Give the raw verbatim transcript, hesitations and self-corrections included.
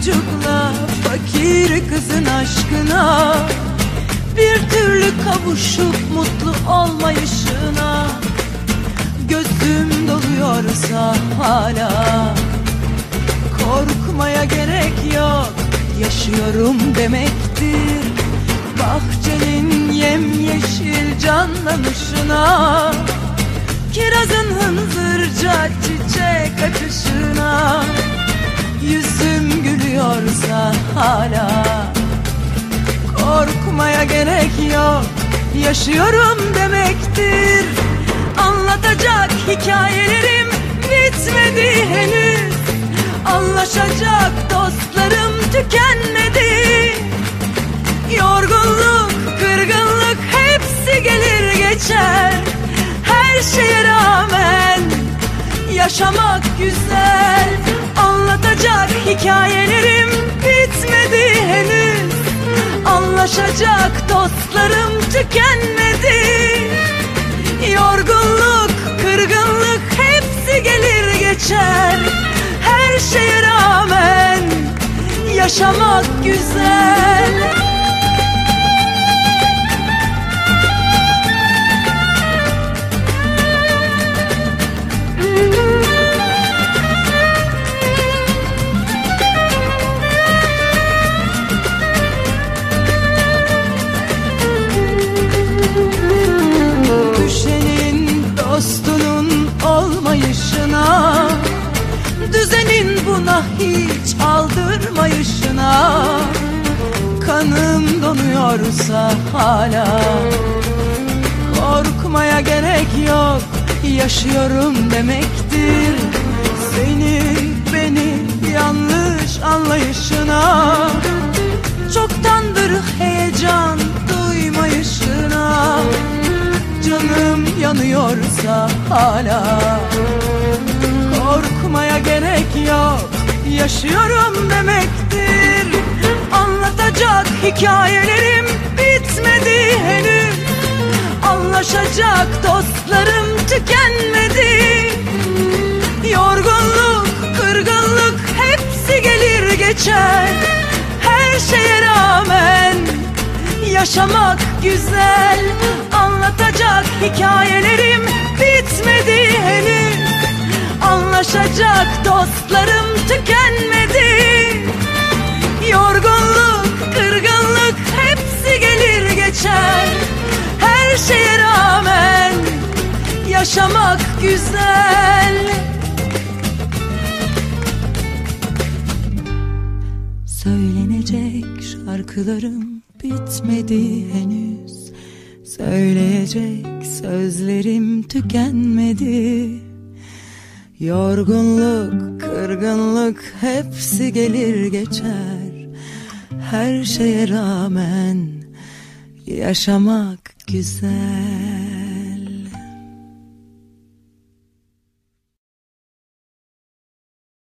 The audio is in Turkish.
çocukla fakir kızın aşkına, bir türlü kavuşup mutlu olmayışına gözüm doluyorsa hala korkmaya gerek yok, yaşıyorum demektir. Bahçenin yemyeşil canlanışına, kirazın hınzırca çiçek açışına yüzüm gülüyorsa hala korkmaya gerek yok, yaşıyorum demektir. Anlatacak hikayelerim bitmedi henüz, anlaşacak dostlarım tükenmedi. Yorgunluk, kırgınlık hepsi gelir geçer. Her şeye rağmen yaşamak güzel. Anlatacak hikayelerim bitmedi henüz, anlaşacak dostlarım tükenmedi. Yorgunluk, kırgınlık hepsi gelir geçer. Her şeye rağmen yaşamak güzel. Düşenin dostunun olmayışına, düzenin buna hiç aldırmayışına kanım donuyorsa hala korkmaya gerek yok, yaşıyorum demektir. Senin beni yanlış anlayışına, çoktandır heyecan duymayışına canım yanıyorsa hala korkmaya gerek yok, yaşıyorum demektir. Anlatacak hikayelerim bitmedi henüz, anlaşacak dostlarım tükenmedi. Yorgunluk, kırgınlık hepsi gelir geçer. Her şeye rağmen yaşamak güzel. Anlatacak hikayelerim bitmedi henüz, anlaşacak dostlarım tükenmedi. Yorgunluk, kırgınlık hepsi gelir geçer. Her şeye rağmen yaşamak güzel. Söylenecek şarkılarım bitmedi henüz, söyleyecek sözlerim tükenmedi. Yorgunluk, kırgınlık hepsi gelir geçer. Her şeye rağmen yaşamak güzel.